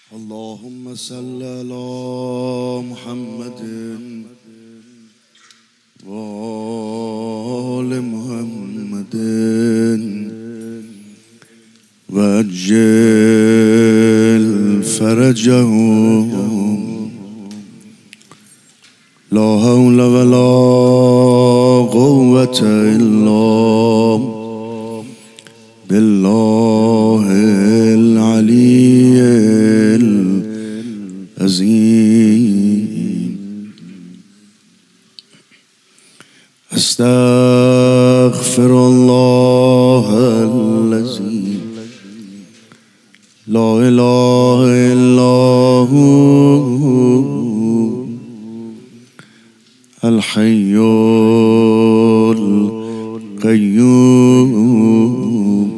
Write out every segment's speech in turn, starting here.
اللهم صل على محمد وآل محمد وعجل فرجهم لا حول ولا قوة إلا بالله العلي العظيم. استغفر الله الذي لا إله إلا هو الحي القيوم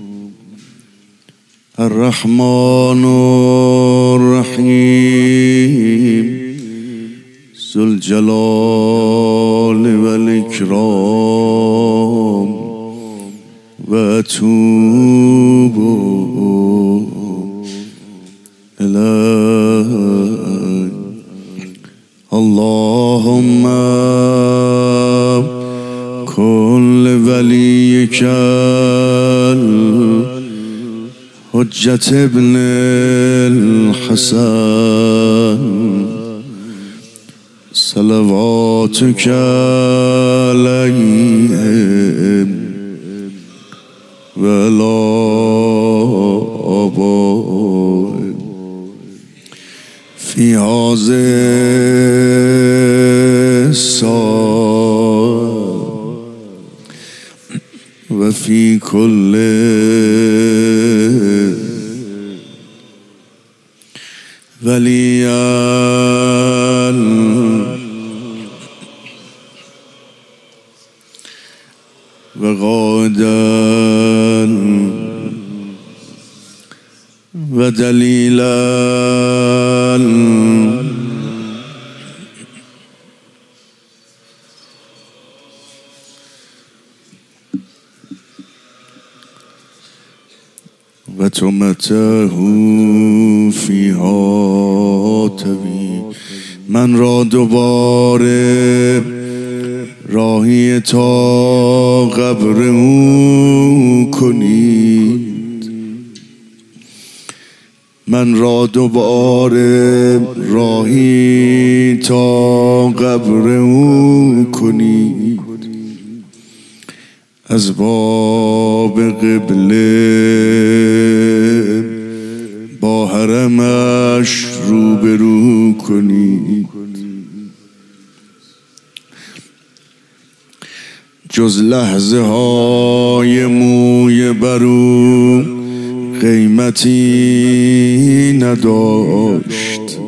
الرحمن الرحيم ذو الجلال والإكرام وأتوب إليه. اللهم كن لوليك حجة ابن الحسن صلواتك عليهم وعلى آبائهم في هذه الساعة وفي كل وليا وقائدا ودليلا وتمته فيها تبی. من را دوباره راهی تا قبر او کنید. من را دوباره راهی تا قبر او کنید. از باب قبله با حرمش روبرو کنید. جز لحظه های موی برو قیمتی نداشت.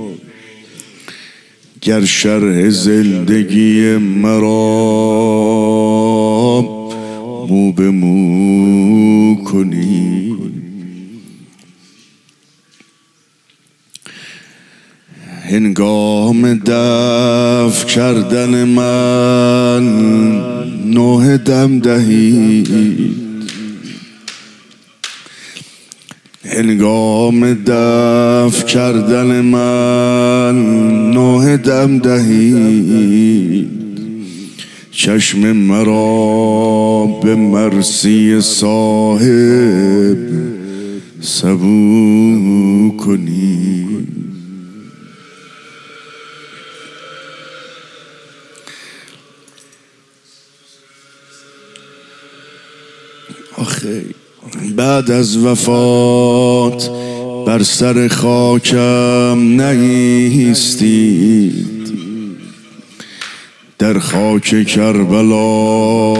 گر شرح زندگی مرا مو به مو کنی. هنگام دفع کردن من نوحه دم دهید. هنگام دفع کردن من نوحه دم دهید. چشم مرا به مرسی صاحب سبو کنی. آخه بعد از وفات بر سر خاکم نایستید. در خاک کربلا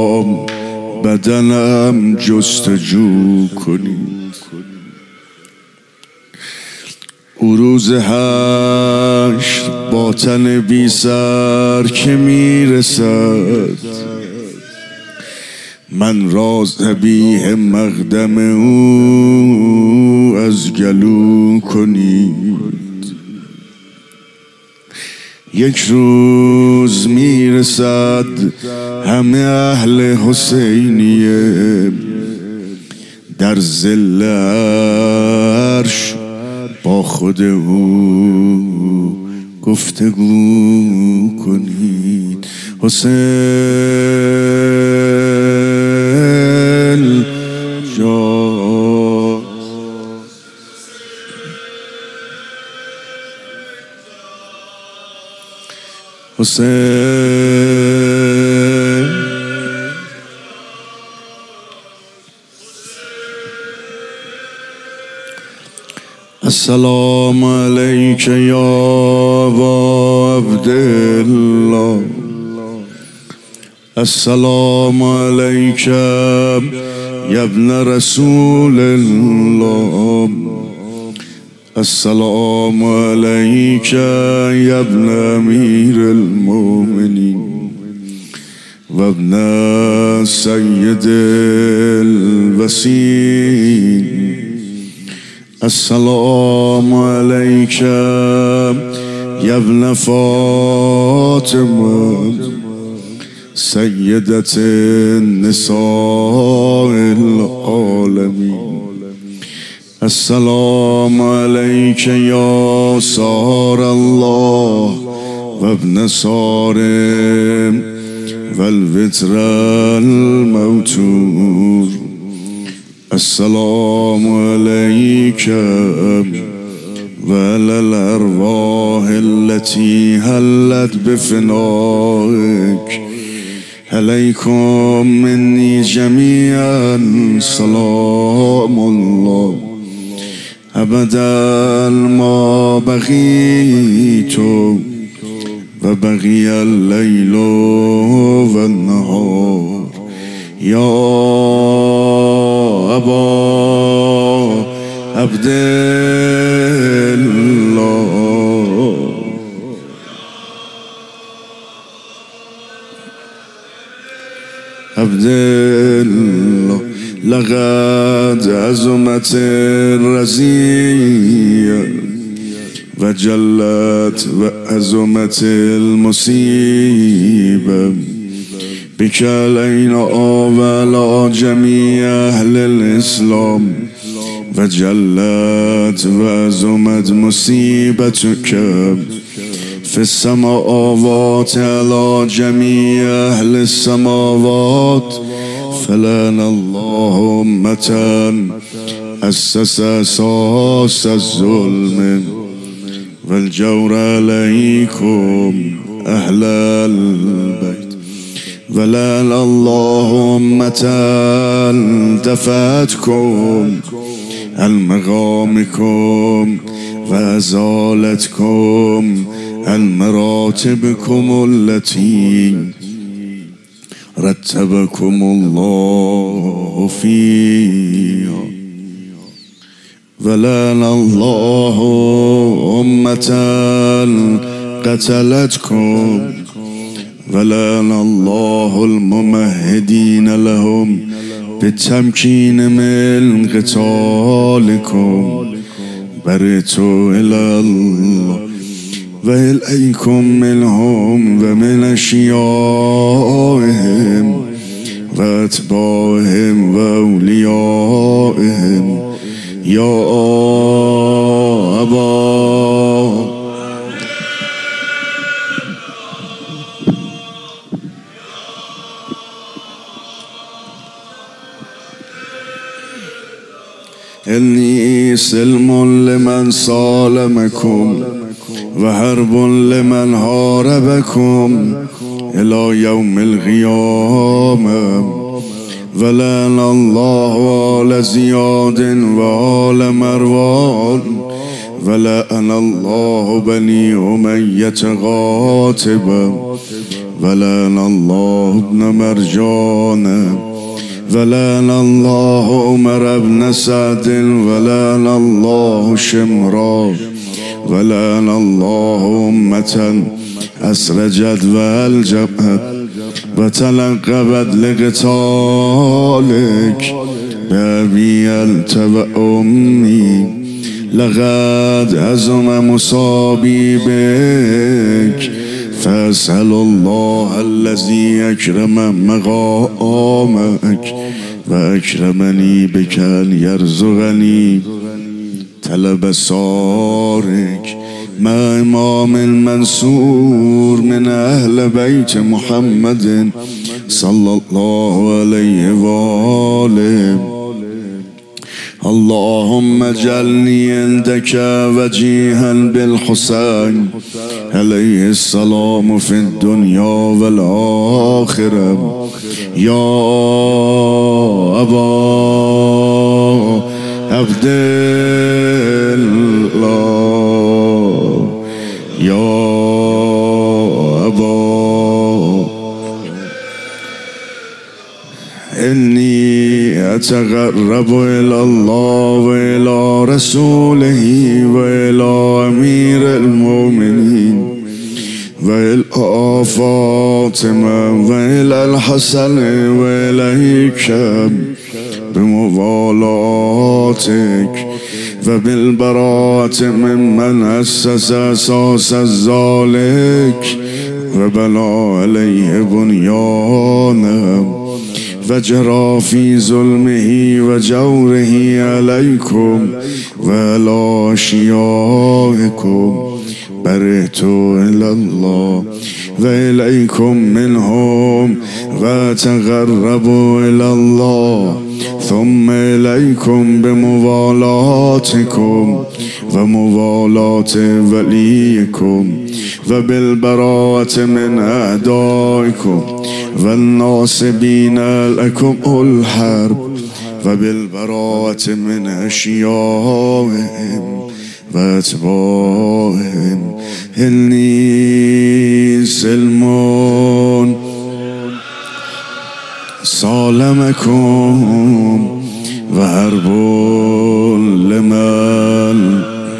بدنم جستجو کنید. او روز حشر با تن بی سر که میرسد. من را ذبیح مقدم او از گلو کنید. یک روز میرسد همه اهل حسینیه در ظل عرش با خود او گفتگو کنید. حسین جان حسین السلام علیک یا ابا عبدالله، السلام علیک یا ابن رسول الله، السلام علیک یا ابن امیر المؤمنین و ابن سید الوسیل، السلام علیک یا ابن فاطمه سیدة النساء العالمین، السلام علیک یا سار الله و ابن سارم و الوتر الموتور، السلام علیک و علی الارواح التي حلت بفنائك، علیکم منی جمیعا سلام الله ابدا ما بقیت و بقی اللیل و النهار، یا ابا عبدالله، عبدالله، لقد عظمت الرزية و جلت و عظمت المصيبة بك علينا وعلى جميع أهل الإسلام، و جلت و عظمت مصيبتك في السماوات على جميع أهل السماوات، فلعن الله أمة أسس أساس الظلم والجور عليكم أهل البيت، ولعن الله أمة دفعتكم عن مقامكم وأزالتكم عن مراتبكم التي رتبكم الله فيها، ولعن الله أمة قتلتكم، ولعن الله الممهدين لهم بالتمكين من قتالكم، برئت إلى الله وإليكم منهم ومن أشيائهم وأتباعهم وأوليائهم، يا أبا إني سلم لمن سالمكم وحرب لمن حاربكم إلى يوم القيامة، ولعن الله آل زياد وآل مروان، ولعن الله بني أمية قاتبا، ولعن الله ابن مرجان، ولعن الله عمر بن سعد، ولعن الله شمرا، ولعن الله أمة أسرجت والجبهت وتلقبت لقتالك بأبي أنت وأمي، لقد عظم مصابي بك، فأسأل الله الذي أكرم مقامك وأكرمني بك أن يرزقني طلب سارك مع إمام منصور من أهل بيت محمد صلى الله عليه وآله. اللهم اجعلني عندك وجيها بالحسين عليه السلام في الدنيا والآخرة. يا أبا عبد الله يا أبا إني أتقرب إلى الله وإلى رسوله وإلى أمير المؤمنين وإلى فاطمة وإلى الحسن وإليك بموالاتك وبالبراءة ممن أسس أساس ذلك وبنى عليه بنيانه وجرى في ظلمه وجوره عليكم وعلى أشيائكم. برئت إلى الله وإليكم منهم وتقربوا إلى الله ثم إليكم بموالاتكم وموالاة وليكم وبالبراءة من أعدائكم والناصبين لكم الحرب وبالبراءة من أشيائهم وأتباعهم. إني سلم صالمكم وحرب لمن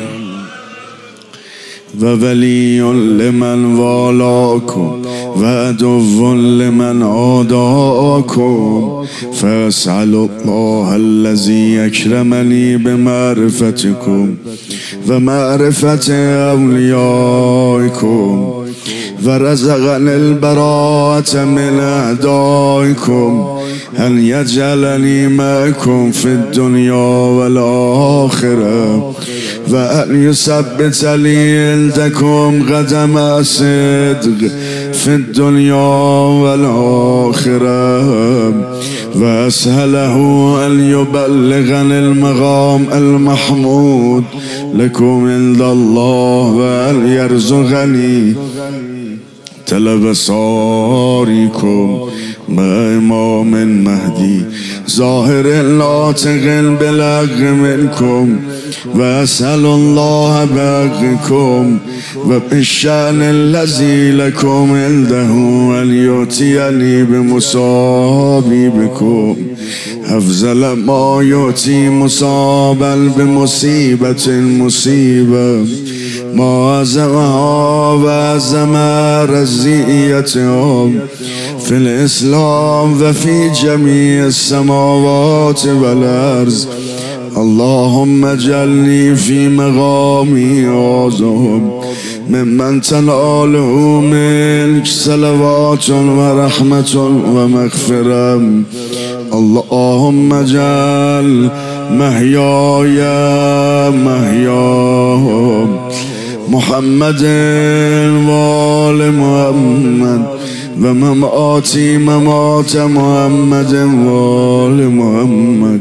وولي لمن والاكم وعدو لمن عاداكم. فأسأل الله الذي أكرمني بمعرفتكم ومعرفة أوليائكم ورزقني البراءة من أعدائكم أن يجعلني معكم في الدنيا والآخرة وأن يثبت لي عندكم قدم صدق في الدنيا والآخرة وأسأله أن يبلغني المقام المحمود لكم عند الله وأن يرزقني طلب صاركم مع إمام مهدي ظاهر ناطق بالحق منكم. وأسأل الله بحقكم وبالشأن الذي لكم عنده أن يؤتيني بمصابيبكم أفضل ما يؤتي مصابا بمصيبة مصيبة ما عزمها وعزم رزيتهم في الإسلام وفي جميع السماوات والأرض. اللهم اجعلني في مقامي أعظم ممن تناله منك صلوات ورحمة ومغفرة. اللهم اجعل محياي محيا محمد وآل محمد ومماتي ممات محمد وآل محمد.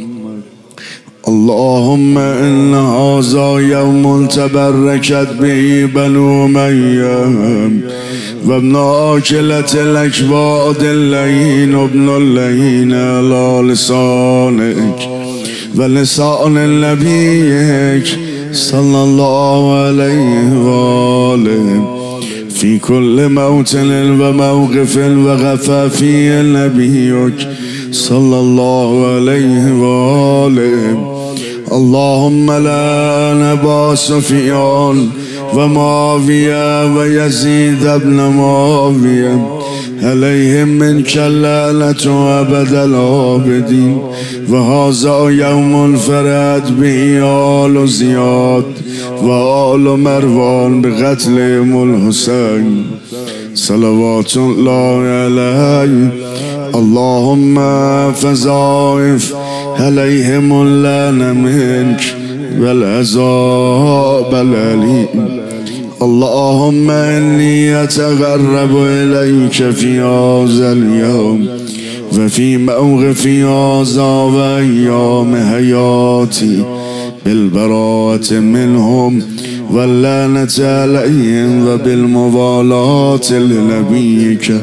اللهم إن هذا يوم تبركت به بنو أمية وابن آكلة الأكباد اللين وابن اللين على لسانك ولسان نبيك صلى الله عليه وآله في كل موطن وموقف وغفى فيه نبيك صلى الله عليه وآله. اللهم لعن أبا سفيان ومعاوية ويزيد بن معاوية عليهم منك اللعنة أبد العابدين. وهذا يوم فرد به آل زياد وآل مروان بقتلهم الحسين صلوات الله عليه. اللهم فزائف عليهم اللعنة منك والعذاب الأليم. اللهم إني أتقرب إليك في هذا اليوم وفي موقف هذا وأيام حياتي بالبراءة منهم واللعنة عليهم وبالموالاة لنبيك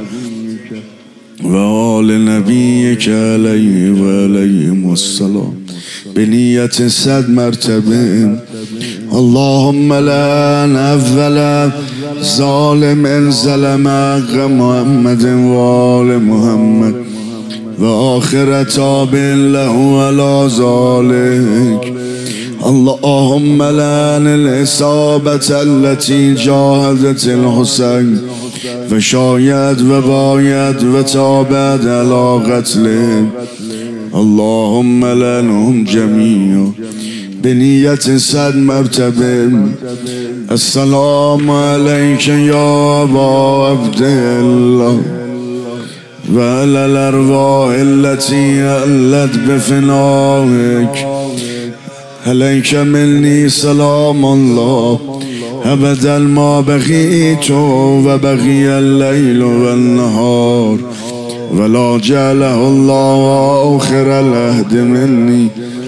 وآل نبيك عليه وعليهم السلام بنية 100 مرتبة. اللهم لعن أول ظالم ظلم حق محمد وآل محمد وآخر تاب له على ذلك. اللهم لعن الإصابة التي جاهدت الحسين فشايد وبايد وتابت على قتلهم. اللهم لعنهم جميعا بنية 100 مرتبة. السلام عليك يا أبا عبد الله وعلى الأرواح التي هلت بفنائك. عليك مني سلام الله أبدا ما بقيت وبقي الليل والنهار ولا جعله الله آخر العهد مني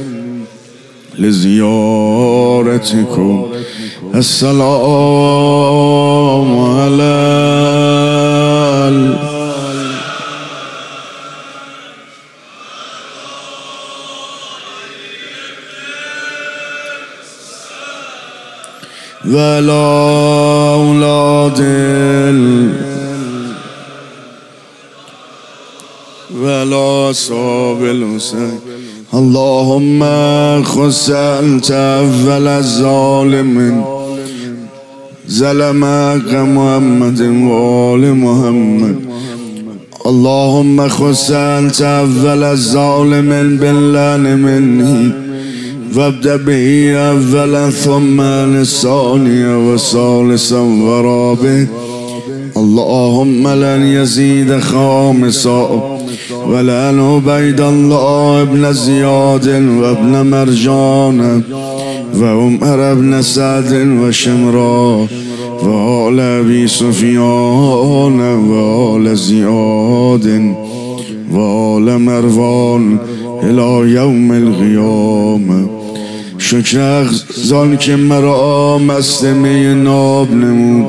لزيارتكم. السلام على ولا أولاد ولا أصحاب الحسين. اللهم خص أنت أول الظالمين ظلم حق محمد وآل محمد. اللهم خص أنت أول الظالمين باللعن مني وابدأ به أولا ثم الثانية والثالثة والرابع. اللهم لن يزيد خامسا ولن عبيد الله ابن زياد وابن مرجان وعمر ابن سعد وشمران وآل أبي سفيان وآل زياد وآل مروان إلى يوم القيامة. شکر زان که مرا مستمی ناب نمود،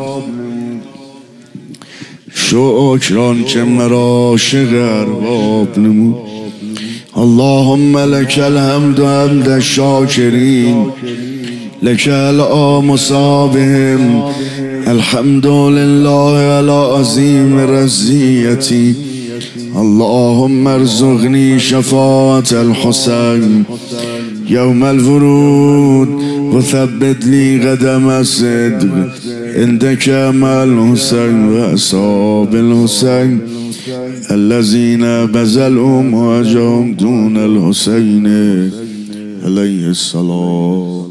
شکران که مرا عاشق ارباب نمود. اللهم لك الحمد حمد الشاكرين لك الآمسا بهم. الحمد لله على عظيم رزيتي. اللهم ارزقني شفاعة الحسين يوم الورود وثبت لي قدم الصدق عندك مع الحسين وأصحاب الحسين الذين بذلوا مواجههم دون الحسين عليه السلام.